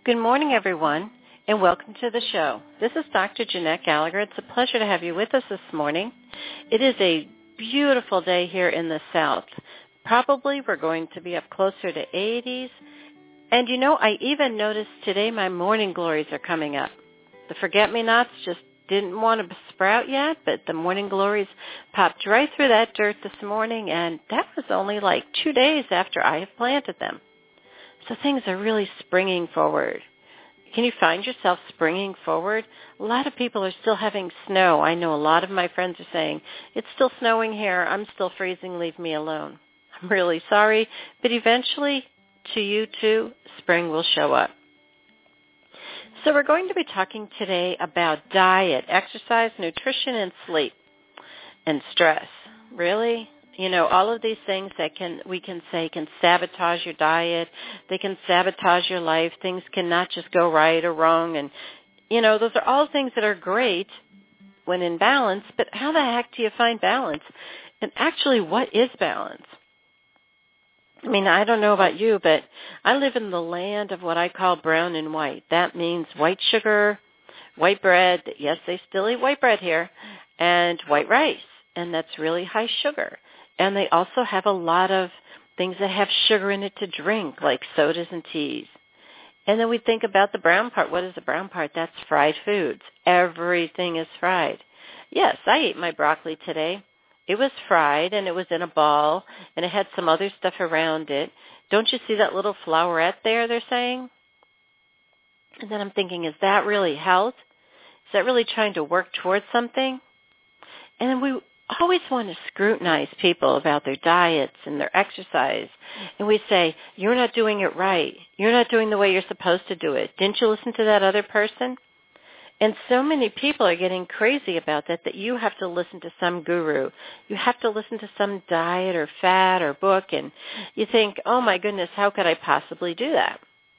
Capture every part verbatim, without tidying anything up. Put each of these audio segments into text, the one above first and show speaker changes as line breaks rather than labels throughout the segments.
Good morning, everyone, and welcome to the show. This is Doctor Jeanette Gallagher. It's a pleasure to have you with us this morning. It is a beautiful day here in the South. Probably we're going to be up closer to eighties. And, you know, I even noticed today my morning glories are coming up. The forget-me-nots just didn't want to sprout yet, but the morning glories popped right through that dirt this morning, and that was only like two days after I have planted them. So things are really springing forward. Can you find yourself springing forward? A lot of people are still having snow. I know a lot of my friends are saying, it's still snowing here. I'm still freezing. Leave me alone. I'm really sorry, but eventually, to you too, spring will show up. So we're going to be talking today about diet, exercise, nutrition, and sleep, and stress. Really? You know, all of these things that can we can say can sabotage your diet. They can sabotage your life. Things cannot just go right or wrong. And, you know, those are all things that are great when in balance, but how the heck do you find balance? And actually, what is balance? I mean, I don't know about you, but I live in the land of what I call brown and white. That means white sugar, white bread. Yes, they still eat white bread here, and white rice, and that's really high sugar. And they also have a lot of things that have sugar in it to drink, like sodas and teas. And then we think about the brown part. What is the brown part? That's fried foods. Everything is fried. Yes, I ate my broccoli today. It was fried, and it was in a ball, and it had some other stuff around it. Don't you see that little flowerette there, they're saying? And then I'm thinking, is that really health? Is that really trying to work towards something? And then we always want to scrutinize people about their diets and their exercise. And we say, you're not doing it right. You're not doing the way you're supposed to do it. Didn't you listen to that other person? And so many people are getting crazy about that, that you have to listen to some guru. You have to listen to some diet or fad or book, and you think, oh, my goodness, how could I possibly do that?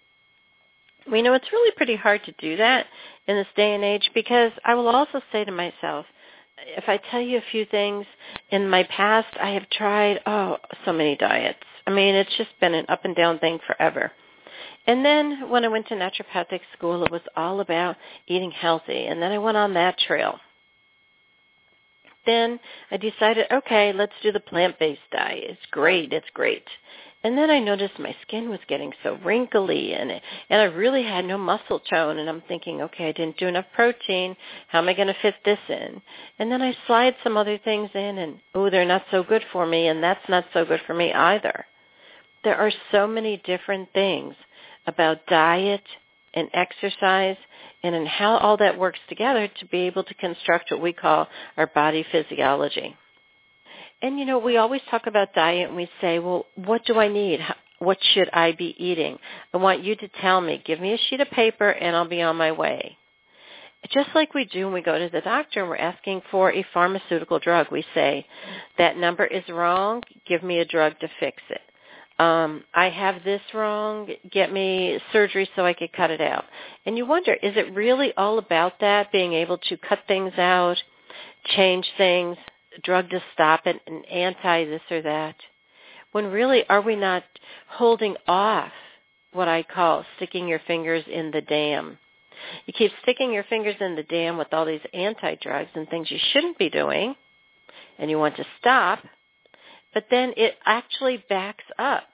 We know it's really pretty hard to do that in this day and age, because I will also say to myself, if I tell you a few things, in my past I have tried, oh, so many diets. I mean, it's just been an up and down thing forever. And then when I went to naturopathic school, it was all about eating healthy. And then I went on that trail. Then I decided, okay, let's do the plant-based diet. It's great. It's great. And then I noticed my skin was getting so wrinkly, and it, and I really had no muscle tone. And I'm thinking, okay, I didn't do enough protein. How am I going to fit this in? And then I slide some other things in, and, oh, they're not so good for me, and that's not so good for me either. There are so many different things about diet and exercise and in how all that works together to be able to construct what we call our body physiology. And, you know, we always talk about diet and we say, well, what do I need? What should I be eating? I want you to tell me. Give me a sheet of paper and I'll be on my way. Just like we do when we go to the doctor and we're asking for a pharmaceutical drug. We say, that number is wrong. Give me a drug to fix it. Um, I have this wrong, get me surgery so I could cut it out. And you wonder, is it really all about that, being able to cut things out, change things, drug to stop it, and anti this or that? When really, are we not holding off what I call sticking your fingers in the dam? You keep sticking your fingers in the dam with all these anti-drugs and things you shouldn't be doing, and you want to stop, but then it actually backs up.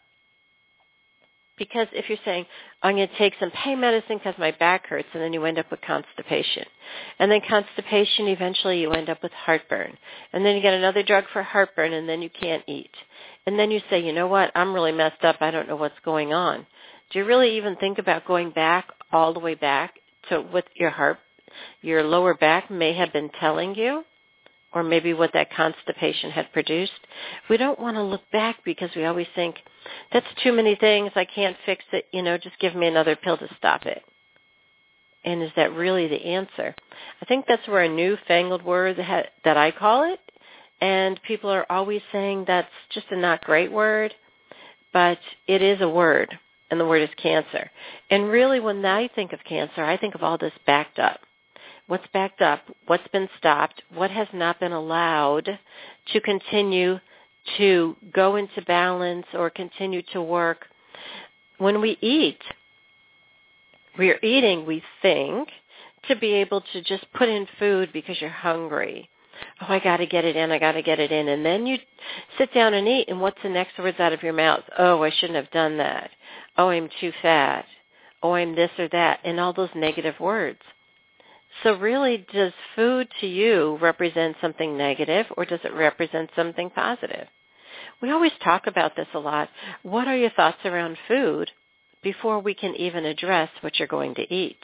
Because if you're saying, I'm going to take some pain medicine because my back hurts, and then you end up with constipation. And then constipation, eventually you end up with heartburn. And then you get another drug for heartburn, and then you can't eat. And then you say, you know what, I'm really messed up. I don't know what's going on. Do you really even think about going back, all the way back to what your heart, your lower back may have been telling you? Or maybe what that constipation had produced. We don't want to look back because we always think, that's too many things, I can't fix it, you know, just give me another pill to stop it. And is that really the answer? I think that's where a newfangled word that I call it, and people are always saying that's just a not great word, but it is a word, and the word is cancer. And really when I think of cancer, I think of all this backed up. What's backed up, what's been stopped, what has not been allowed to continue to go into balance or continue to work. When we eat, We are eating, we think, to be able to just put in food because you're hungry. Oh, I got to get it in, I got to get it in. And then you sit down and eat, and what's the next words out of your mouth? Oh, I shouldn't have done that. Oh, I'm too fat. Oh, I'm this or that, and all those negative words. So really, does food to you represent something negative, or does it represent something positive? We always talk about this a lot. What are your thoughts around food before we can even address what you're going to eat?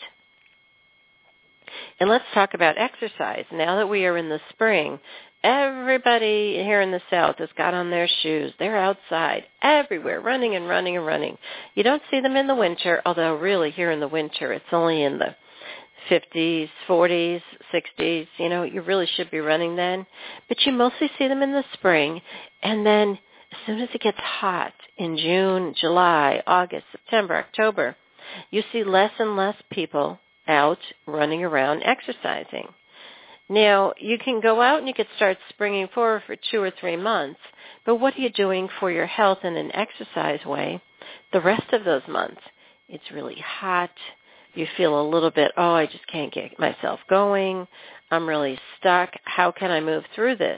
And let's talk about exercise. Now that we are in the spring, everybody here in the South has got on their shoes. They're outside everywhere, running and running and running. You don't see them in the winter, although really here in the winter it's only in the fifties, forties, sixties. You know, you really should be running then. But you mostly see them in the spring, and then as soon as it gets hot in June, July, August, September, October, you see less and less people out running around exercising. Now, you can go out and you could start springing forward for two or three months, but what are you doing for your health in an exercise way the rest of those months? It's really hot. You feel a little bit, oh, I just can't get myself going. I'm really stuck. How can I move through this?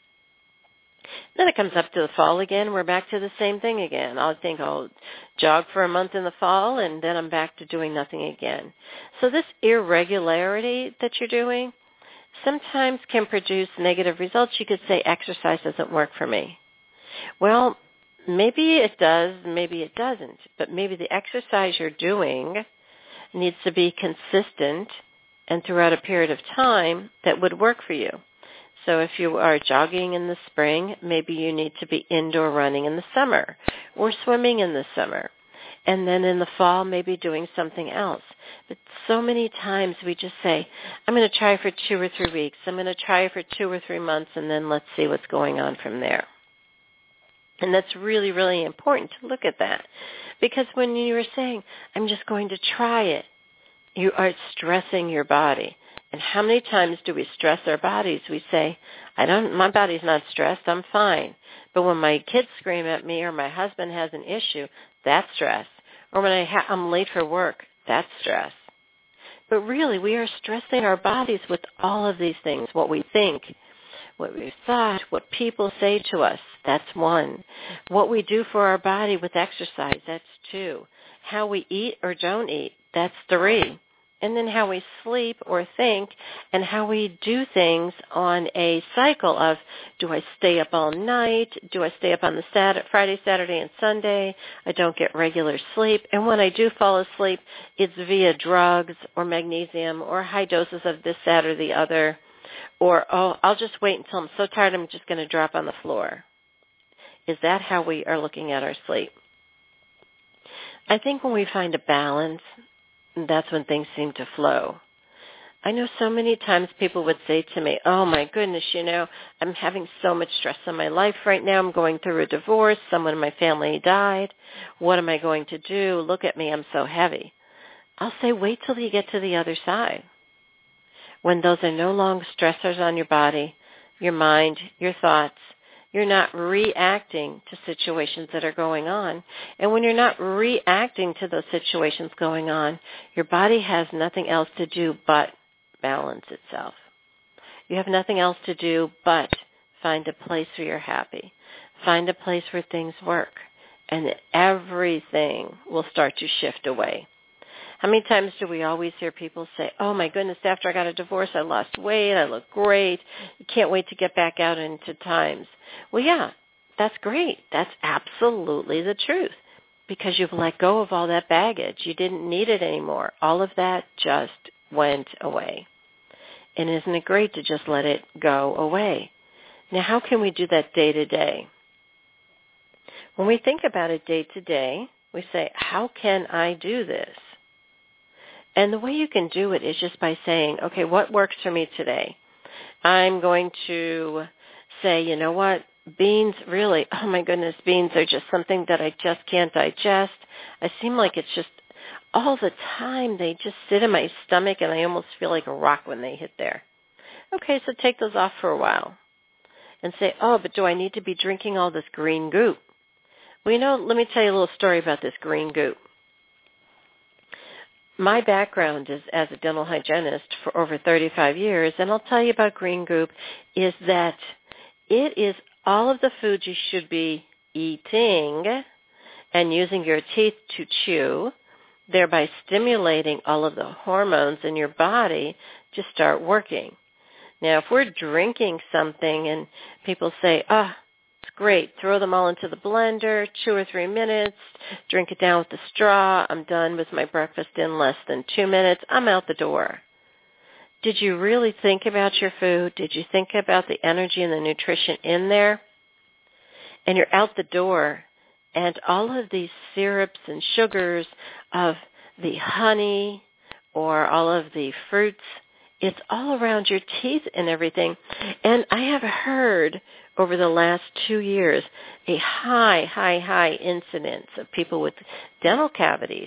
Then it comes up to the fall again. We're back to the same thing again. I'll think I'll jog for a month in the fall, and then I'm back to doing nothing again. So this irregularity that you're doing sometimes can produce negative results. You could say exercise doesn't work for me. Well, maybe it does, maybe it doesn't. But maybe the exercise you're doing needs to be consistent and throughout a period of time that would work for you. So if you are jogging in the spring, maybe you need to be indoor running in the summer or swimming in the summer. And then in the fall, maybe doing something else. But so many times we just say, I'm going to try for two or three weeks. I'm going to try for two or three months, and then let's see what's going on from there. And that's really, really important to look at that. Because when you are saying, I'm just going to try it, you are stressing your body. And how many times do we stress our bodies? We say, I don't, my body's not stressed, I'm fine. But when my kids scream at me or my husband has an issue, that's stress. Or when I ha- I'm late for work, that's stress. But really, we are stressing our bodies with all of these things, what we think, what we've thought, what people say to us, that's one. What we do for our body with exercise, that's two. How we eat or don't eat, that's three. And then how we sleep or think, and how we do things on a cycle of, do I stay up all night? Do I stay up on the Saturday, Friday, Saturday, and Sunday? I don't get regular sleep. And when I do fall asleep, it's via drugs or magnesium or high doses of this, that, or the other. Or, oh, I'll just wait until I'm so tired I'm just going to drop on the floor. Is that how we are looking at our sleep? I think when we find a balance, that's when things seem to flow. I know so many times people would say to me, oh my goodness, you know, I'm having so much stress in my life right now. I'm going through a divorce. Someone in my family died. What am I going to do? Look at me. I'm so heavy. I'll say, wait till you get to the other side. When those are no longer stressors on your body, your mind, your thoughts, you're not reacting to situations that are going on. And when you're not reacting to those situations going on, your body has nothing else to do but balance itself. You have nothing else to do but find a place where you're happy. Find a place where things work. And everything will start to shift away. How many times do we always hear people say, oh, my goodness, after I got a divorce, I lost weight, I look great, you can't wait to get back out into times. Well, yeah, that's great. That's absolutely the truth because you've let go of all that baggage. You didn't need it anymore. All of that just went away. And isn't it great to just let it go away? Now, how can we do that day to day? When we think about it day to day, we say, how can I do this? And the way you can do it is just by saying, okay, what works for me today? I'm going to say, you know what, beans really, oh my goodness, beans are just something that I just can't digest. I seem like it's just all the time they just sit in my stomach and I almost feel like a rock when they hit there. Okay, so take those off for a while and say, oh, but do I need to be drinking all this green goop? Well, you know, let me tell you a little story about this green goop. my background is as a dental hygienist for over thirty-five years, and I'll tell you about Green Goop is that it is all of the foods you should be eating and using your teeth to chew, thereby stimulating all of the hormones in your body to start working. Now, if we're drinking something and people say, oh, it's great, throw them all into the blender, two or three minutes, drink it down with a straw, I'm done with my breakfast in less than two minutes, I'm out the door. Did you really think about your food? Did you think about the energy and the nutrition in there? And you're out the door, and all of these syrups and sugars of the honey or all of the fruits, it's all around your teeth and everything. And I have heard over the last two years a high, high, high incidence of people with dental cavities.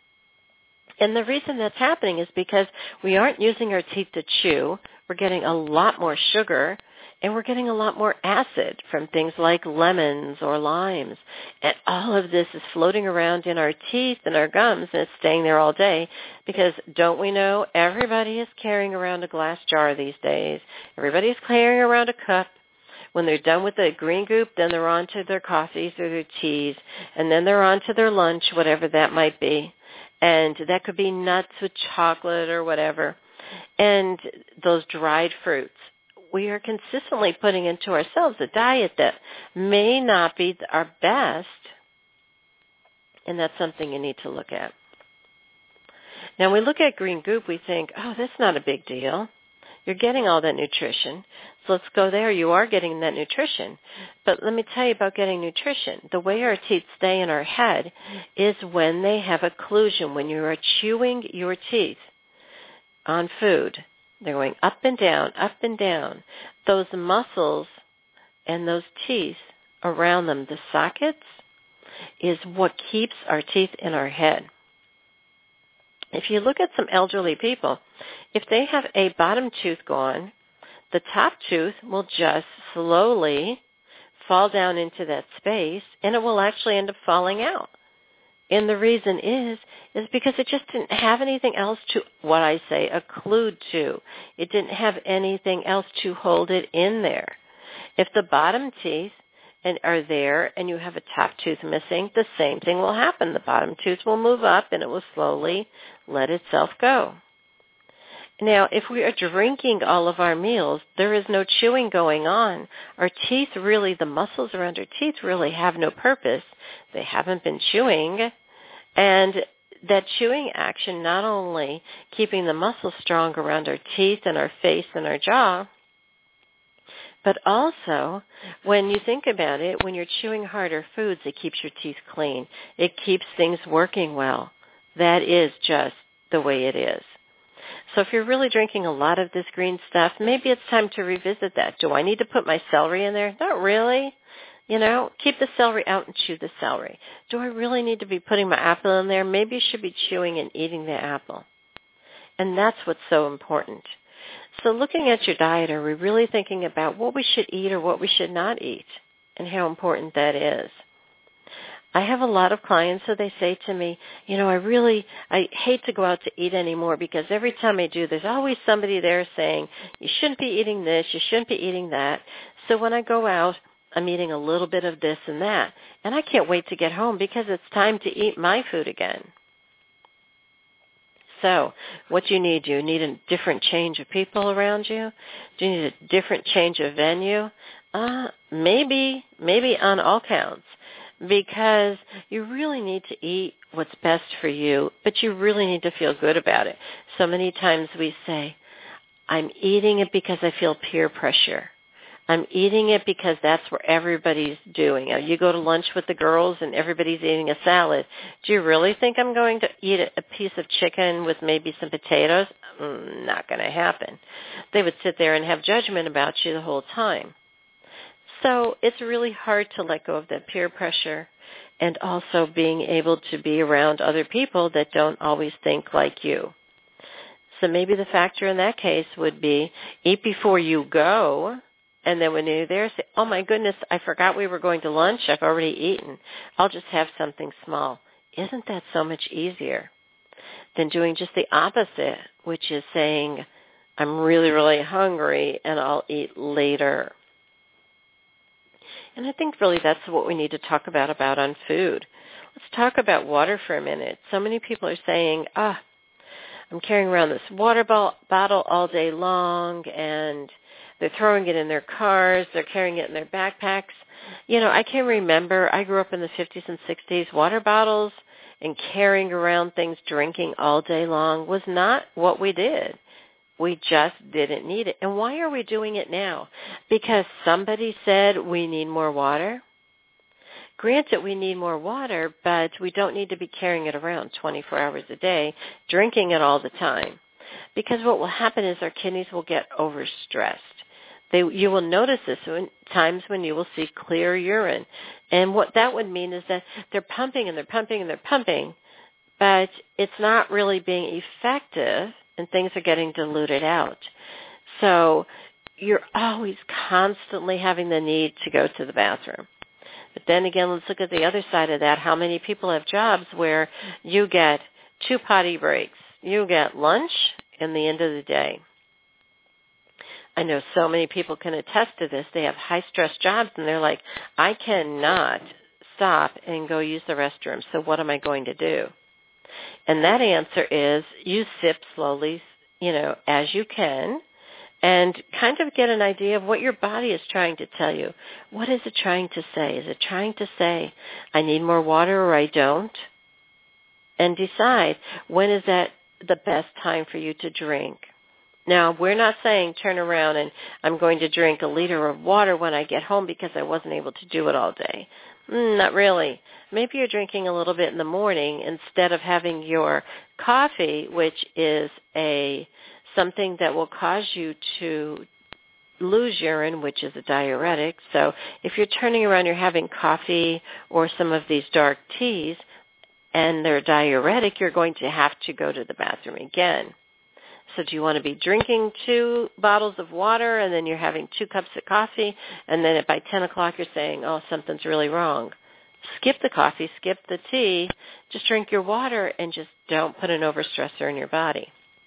And the reason that's happening is because we aren't using our teeth to chew. We're getting a lot more sugar, and we're getting a lot more acid from things like lemons or limes. And all of this is floating around in our teeth and our gums, and it's staying there all day because, don't we know, everybody is carrying around a glass jar these days. Everybody is carrying around a cup. When they're done with the Green Goop, then they're on to their coffees or their teas, and then they're on to their lunch, whatever that might be. And that could be nuts with chocolate or whatever. And those dried fruits. We are consistently putting into ourselves a diet that may not be our best, and that's something you need to look at. Now, when we look at Green Goop, we think, oh, that's not a big deal. You're getting all that nutrition. So let's go there. You are getting that nutrition. But let me tell you about getting nutrition. The way our teeth stay in our head is when they have occlusion, when you are chewing your teeth on food. They're going up and down, up and down. Those muscles and those teeth around them, the sockets, is what keeps our teeth in our head. If you look at some elderly people, if they have a bottom tooth gone, the top tooth will just slowly fall down into that space, and it will actually end up falling out. And the reason is, is because it just didn't have anything else to, what I say, occlude to. It didn't have anything else to hold it in there. If the bottom teeth and are there and you have a top tooth missing, the same thing will happen. The bottom tooth will move up and it will slowly let itself go. Now, if we are drinking all of our meals, there is no chewing going on. Our teeth really, the muscles around our teeth really have no purpose. They haven't been chewing. And that chewing action, not only keeping the muscles strong around our teeth and our face and our jaw, but also, when you think about it, when you're chewing harder foods, it keeps your teeth clean. It keeps things working well. That is just the way it is. So if you're really drinking a lot of this green stuff, maybe it's time to revisit that. Do I need to put my celery in there? Not really. You know, keep the celery out and chew the celery. Do I really need to be putting my apple in there? Maybe you should be chewing and eating the apple. And that's what's so important. So looking at your diet, are we really thinking about what we should eat or what we should not eat and how important that is? I have a lot of clients who they say to me, you know, I really, I hate to go out to eat anymore because every time I do, there's always somebody there saying, you shouldn't be eating this, you shouldn't be eating that. So when I go out, I'm eating a little bit of this and that. And I can't wait to get home because it's time to eat my food again. So what you need, do you need a different change of people around you? Do you need a different change of venue? Uh, maybe, maybe on all counts, because you really need to eat what's best for you, but you really need to feel good about it. So many times we say, I'm eating it because I feel peer pressure. I'm eating it because that's what everybody's doing. You go to lunch with the girls and everybody's eating a salad. Do you really think I'm going to eat a piece of chicken with maybe some potatoes? Mm, not going to happen. They would sit there and have judgment about you the whole time. So it's really hard to let go of that peer pressure and also being able to be around other people that don't always think like you. So maybe the factor in that case would be eat before you go. And then when you're there, say, oh, my goodness, I forgot we were going to lunch. I've already eaten. I'll just have something small. Isn't that so much easier? than doing just the opposite, which is saying, I'm really, really hungry and I'll eat later. And I think really that's what we need to talk about, about on food. Let's talk about water for a minute. So many people are saying, ah, I'm carrying around this water bottle all day long, and they're throwing it in their cars, they're carrying it in their backpacks. You know, I can remember, I grew up in the fifties and sixties, water bottles and carrying around things, drinking all day long was not what we did. We just didn't need it. And why are we doing it now? Because somebody said we need more water? Granted, we need more water, but we don't need to be carrying it around twenty-four hours a day, drinking it all the time. Because what will happen is our kidneys will get overstressed. They, you will notice this in times when you will see clear urine. And what that would mean is that they're pumping and they're pumping and they're pumping, but it's not really being effective and things are getting diluted out. So you're always constantly having the need to go to the bathroom. But then again, let's look at the other side of that. How many people have jobs where you get two potty breaks? You get lunch and the end of the day. I know so many people can attest to this. They have high-stress jobs, and they're like, I cannot stop and go use the restroom, so what am I going to do? And that answer is you sip slowly, you know, as you can, and kind of get an idea of what your body is trying to tell you. What is it trying to say? Is it trying to say, I need more water or I don't? And decide, when is that the best time for you to drink? Now, we're not saying turn around and I'm going to drink a liter of water when I get home because I wasn't able to do it all day. Mm, not really. Maybe you're drinking a little bit in the morning instead of having your coffee, which is a something that will cause you to lose urine, which is a diuretic. So if you're turning around, you're having coffee or some of these dark teas, and they're diuretic, you're going to have to go to the bathroom again. So do you want to be drinking two bottles of water and then you're having two cups of coffee, and then by ten o'clock you're saying, oh, something's really wrong? Skip the coffee, skip the tea, just drink your water and just don't put an overstressor in your body.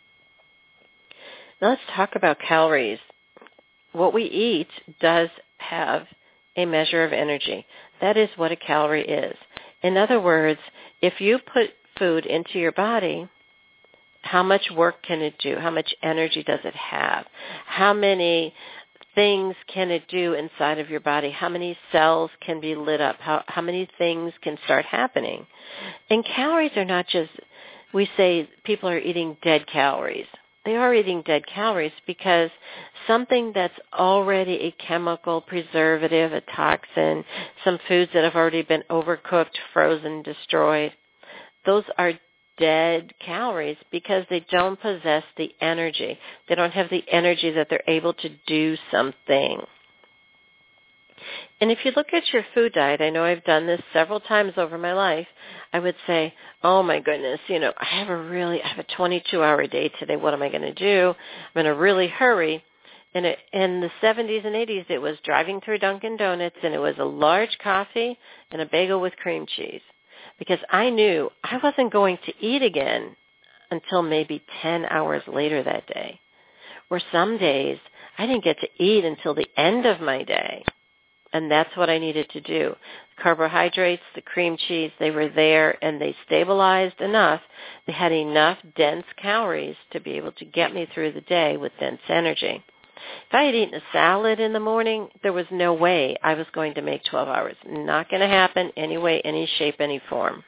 Now let's talk about calories. What we eat does have a measure of energy. That is what a calorie is. In other words, if you put food into your body, how much work can it do? How much energy does it have? How many things can it do inside of your body? How many cells can be lit up? How, how many things can start happening? And calories are not just, we say people are eating dead calories. They are eating dead calories because something that's already a chemical preservative, a toxin, some foods that have already been overcooked, frozen, destroyed, those are dead calories because they don't possess the energy. They don't have the energy that they're able to do something. And if you look at your food diet, I know I've done this several times over my life, I would say, oh my goodness, you know, I have a really, I have a twenty-two hour day today. What am I going to do? I'm in a really hurry. And it, in the seventies and eighties, it was driving through Dunkin' Donuts, and it was a large coffee and a bagel with cream cheese. Because I knew I wasn't going to eat again until maybe ten hours later that day. Or some days, I didn't get to eat until the end of my day. And that's what I needed to do. The carbohydrates, the cream cheese, they were there, and they stabilized enough. They had enough dense calories to be able to get me through the day with dense energy. If I had eaten a salad in the morning, there was no way I was going to make twelve hours. Not going to happen any way, any shape, any form.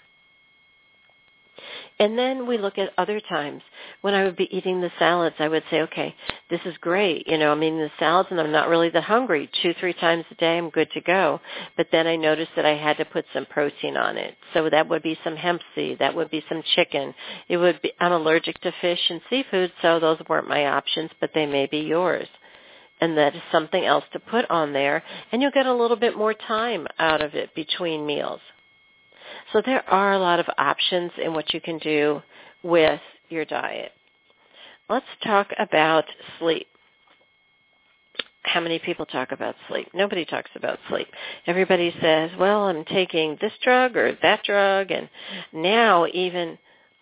And then we look at other times. When I would be eating the salads, I would say, okay, this is great. You know, I'm eating the salads and I'm not really that hungry. Two, three times a day, I'm good to go. But then I noticed that I had to put some protein on it. So that would be some hemp seed. That would be some chicken. It would be, I'm allergic to fish and seafood, so those weren't my options, but they may be yours. And that is something else to put on there, and you'll get a little bit more time out of it between meals. So there are a lot of options in what you can do with your diet. Let's talk about sleep. How many people talk about sleep? Nobody talks about sleep. Everybody says, well, I'm taking this drug or that drug, and now even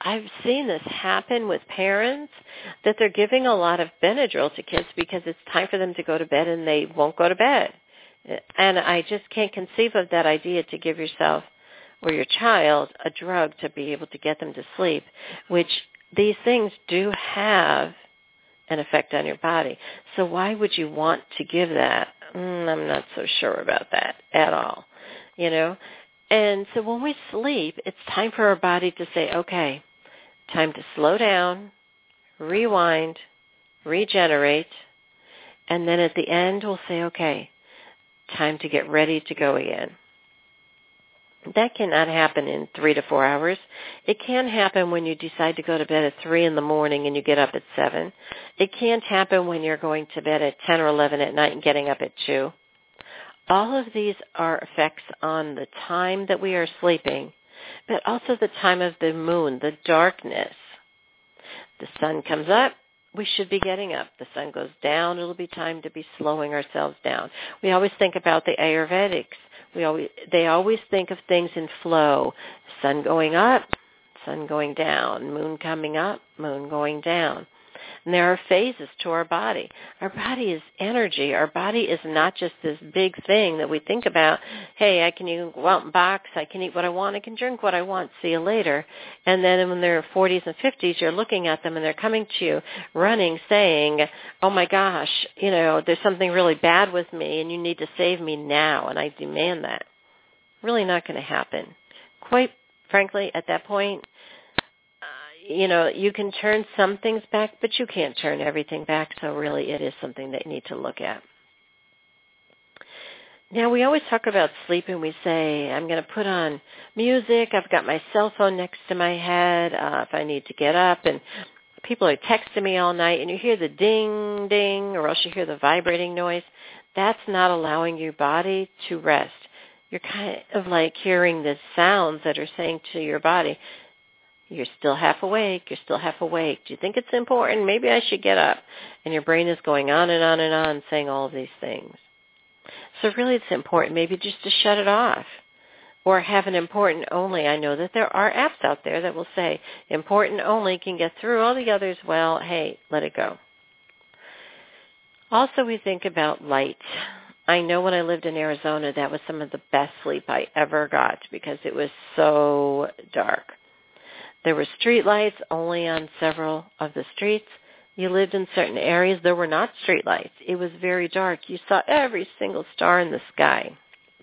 I've seen this happen with parents that they're giving a lot of Benadryl to kids because it's time for them to go to bed and they won't go to bed. And I just can't conceive of that idea to give yourself or your child a drug to be able to get them to sleep, which these things do have an effect on your body. So why would you want to give that? Mm, I'm not so sure about that at all, you know. And so when we sleep, it's time for our body to say, okay, time to slow down, rewind, regenerate, and then at the end we'll say, okay, time to get ready to go again. That cannot happen in three to four hours. It can happen when you decide to go to bed at three in the morning and you get up at seven. It can't happen when you're going to bed at ten or eleven at night and getting up at two. All of these are effects on the time that we are sleeping, but also the time of the moon, the darkness. The sun comes up, we should be getting up. The sun goes down, it'll be time to be slowing ourselves down. We always think about the Ayurvedics. We always, they always think of things in flow. Sun going up, sun going down, moon coming up, moon going down. And there are phases to our body. Our body is energy. Our body is not just this big thing that we think about, hey, I can go out and box, I can eat what I want, I can drink what I want, see you later. And then when they're forties and fifties, you're looking at them and they're coming to you running, saying, oh my gosh, you know, there's something really bad with me and you need to save me now, and I demand that. Really not going to happen. Quite frankly, at that point, you know, you can turn some things back, but you can't turn everything back, so really it is something that you need to look at. Now, we always talk about sleep and we say, I'm going to put on music, I've got my cell phone next to my head uh, if I need to get up, and people are texting me all night, and you hear the ding, ding, or else you hear the vibrating noise. That's not allowing your body to rest. You're kind of like hearing the sounds that are saying to your body, you're still half awake, you're still half awake. Do you think it's important? Maybe I should get up. And your brain is going on and on and on saying all of these things. So really it's important maybe just to shut it off or have an important only. I know that there are apps out there that will say important only, can get through all the others. Well, hey, let it go. Also, we think about light. I know when I lived in Arizona, that was some of the best sleep I ever got because it was so dark. There were street lights only on several of the streets. You lived in certain areas. There were not street lights. It was very dark. You saw every single star in the sky.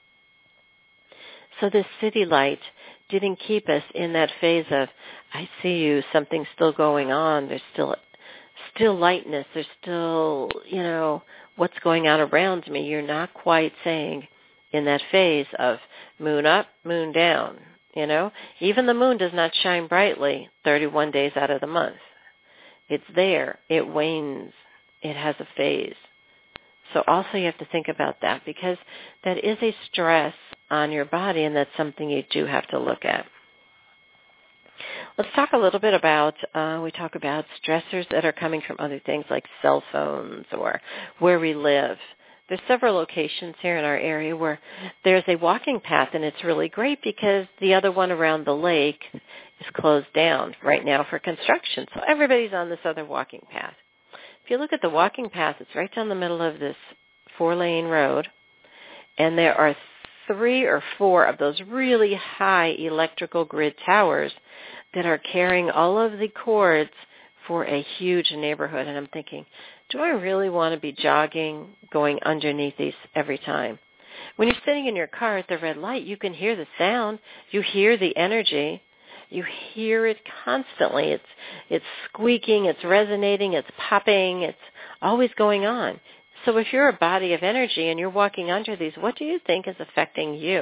So this city light didn't keep us in that phase of, I see you, something's still going on. There's still still lightness. There's still, you know, what's going on around me. You're not quite saying in that phase of moon up, moon down. You know, even the moon does not shine brightly thirty-one days out of the month. It's there. It wanes. It has a phase. So also you have to think about that because that is a stress on your body, and that's something you do have to look at. Let's talk a little bit about, uh, we talk about stressors that are coming from other things like cell phones or where we live. There's several locations here in our area where there's a walking path, and it's really great because the other one around the lake is closed down right now for construction. So everybody's on this other walking path. If you look at the walking path, it's right down the middle of this four-lane road, and there are three or four of those really high electrical grid towers that are carrying all of the cords for a huge neighborhood. And I'm thinking, do I really want to be jogging, going underneath these every time? When you're sitting in your car at the red light, you can hear the sound. You hear the energy. You hear it constantly. It's it's squeaking, it's resonating, it's popping, it's always going on. So if you're a body of energy and you're walking under these, what do you think is affecting you?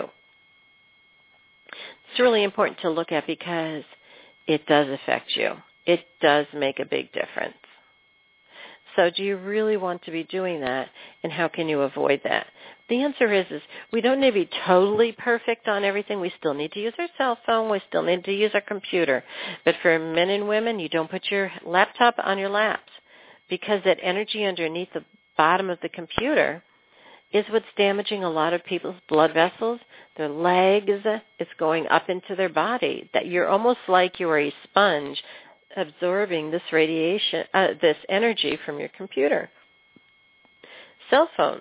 It's really important to look at because it does affect you. It does make a big difference. So do you really want to be doing that, and how can you avoid that? The answer is, is we don't need to be totally perfect on everything. We still need to use our cell phone. We still need to use our computer. But for men and women, you don't put your laptop on your laps because that energy underneath the bottom of the computer is what's damaging a lot of people's blood vessels, their legs. It's going up into their body. That you're almost like you're a sponge absorbing this radiation, uh, this energy from your computer. Cell phones.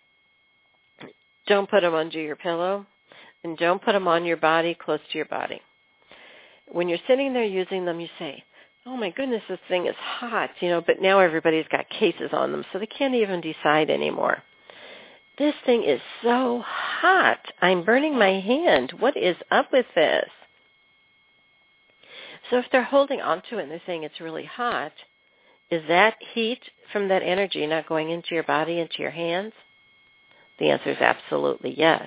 Don't put them under your pillow, and don't put them on your body, close to your body. When you're sitting there using them, you say, oh my goodness, this thing is hot, you know, but now everybody's got cases on them, so they can't even decide anymore. This thing is so hot. I'm burning my hand. What is up with this? So if they're holding onto it and they're saying it's really hot, is that heat from that energy not going into your body, into your hands? The answer is absolutely yes.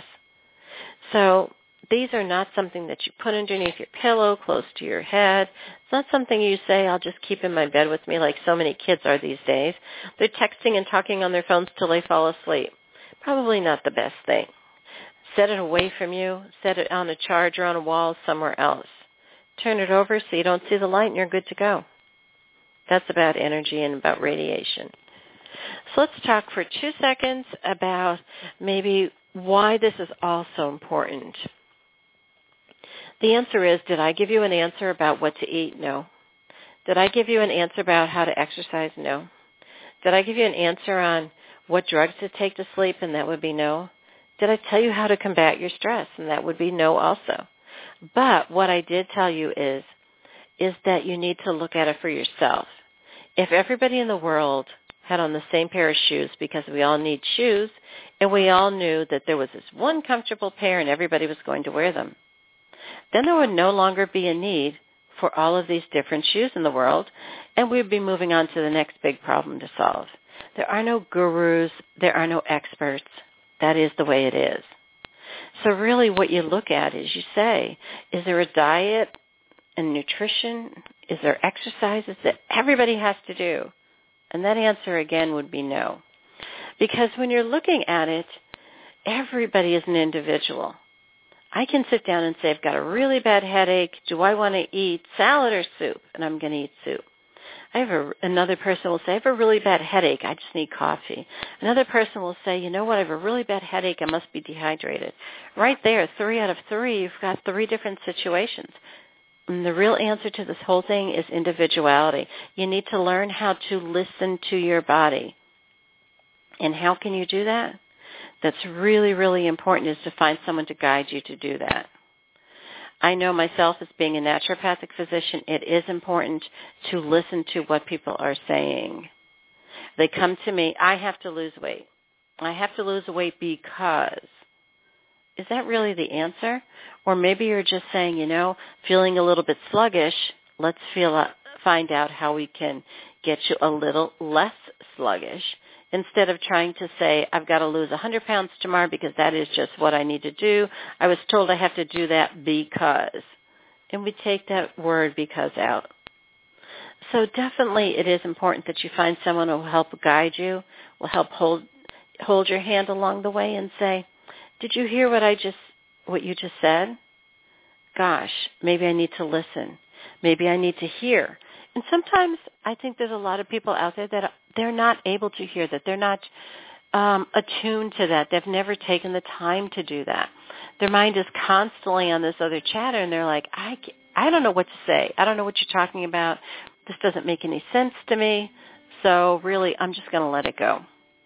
So these are not something that you put underneath your pillow, close to your head. It's not something you say, I'll just keep in my bed with me like so many kids are these days. They're texting and talking on their phones till they fall asleep. Probably not the best thing. Set it away from you. Set it on a charger on a wall somewhere else. Turn it over so you don't see the light and you're good to go. That's about energy and about radiation. So let's talk for two seconds about maybe why this is all so important. The answer is, did I give you an answer about what to eat? No. Did I give you an answer about how to exercise? No. Did I give you an answer on what drugs to take to sleep? And that would be no. Did I tell you how to combat your stress? And that would be no also. But what I did tell you is, is that you need to look at it for yourself. If everybody in the world had on the same pair of shoes, because we all need shoes, and we all knew that there was this one comfortable pair and everybody was going to wear them, then there would no longer be a need for all of these different shoes in the world, and we'd be moving on to the next big problem to solve. There are no gurus. There are no experts. That is the way it is. So really what you look at is you say, is there a diet and nutrition? Is there exercises that everybody has to do? And that answer, again, would be no. Because when you're looking at it, everybody is an individual. I can sit down and say, I've got a really bad headache. Do I want to eat salad or soup? And I'm going to eat soup. I have a, another person will say, I have a really bad headache. I just need coffee. Another person will say, you know what, I have a really bad headache. I must be dehydrated. Right there, three out of three, you've got three different situations. And the real answer to this whole thing is individuality. You need to learn how to listen to your body. And how can you do that? That's really, really important, is to find someone to guide you to do that. I know myself as being a naturopathic physician, it is important to listen to what people are saying. They come to me, I have to lose weight. I have to lose weight because. Is that really the answer? Or maybe you're just saying, you know, feeling a little bit sluggish, let's feel, uh, find out how we can get you a little less sluggish, instead of trying to say, I've got to lose one hundred pounds tomorrow because that is just what I need to do. I was told I have to do that because. And we take that word because out. So definitely it is important that you find someone who will help guide you, will help hold hold your hand along the way and say, did you hear what I just, what you just said? Gosh, maybe I need to listen. Maybe I need to hear. And sometimes I think there's a lot of people out there that they're not able to hear that. They're not um, attuned to that. They've never taken the time to do that. Their mind is constantly on this other chatter, and they're like, I, I don't know what to say. I don't know what you're talking about. This doesn't make any sense to me. So really, I'm just going to let it go.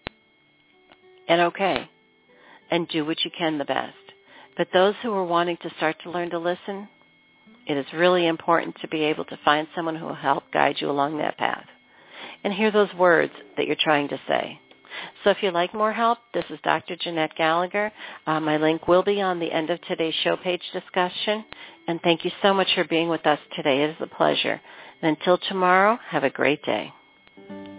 And okay. And do what you can the best. But those who are wanting to start to learn to listen, it is really important to be able to find someone who will help guide you along that path and hear those words that you're trying to say. So if you'd like more help, this is Doctor Jeanette Gallagher. Uh, my link will be on the end of today's show page discussion. And thank you so much for being with us today. It is a pleasure. And until tomorrow, have a great day.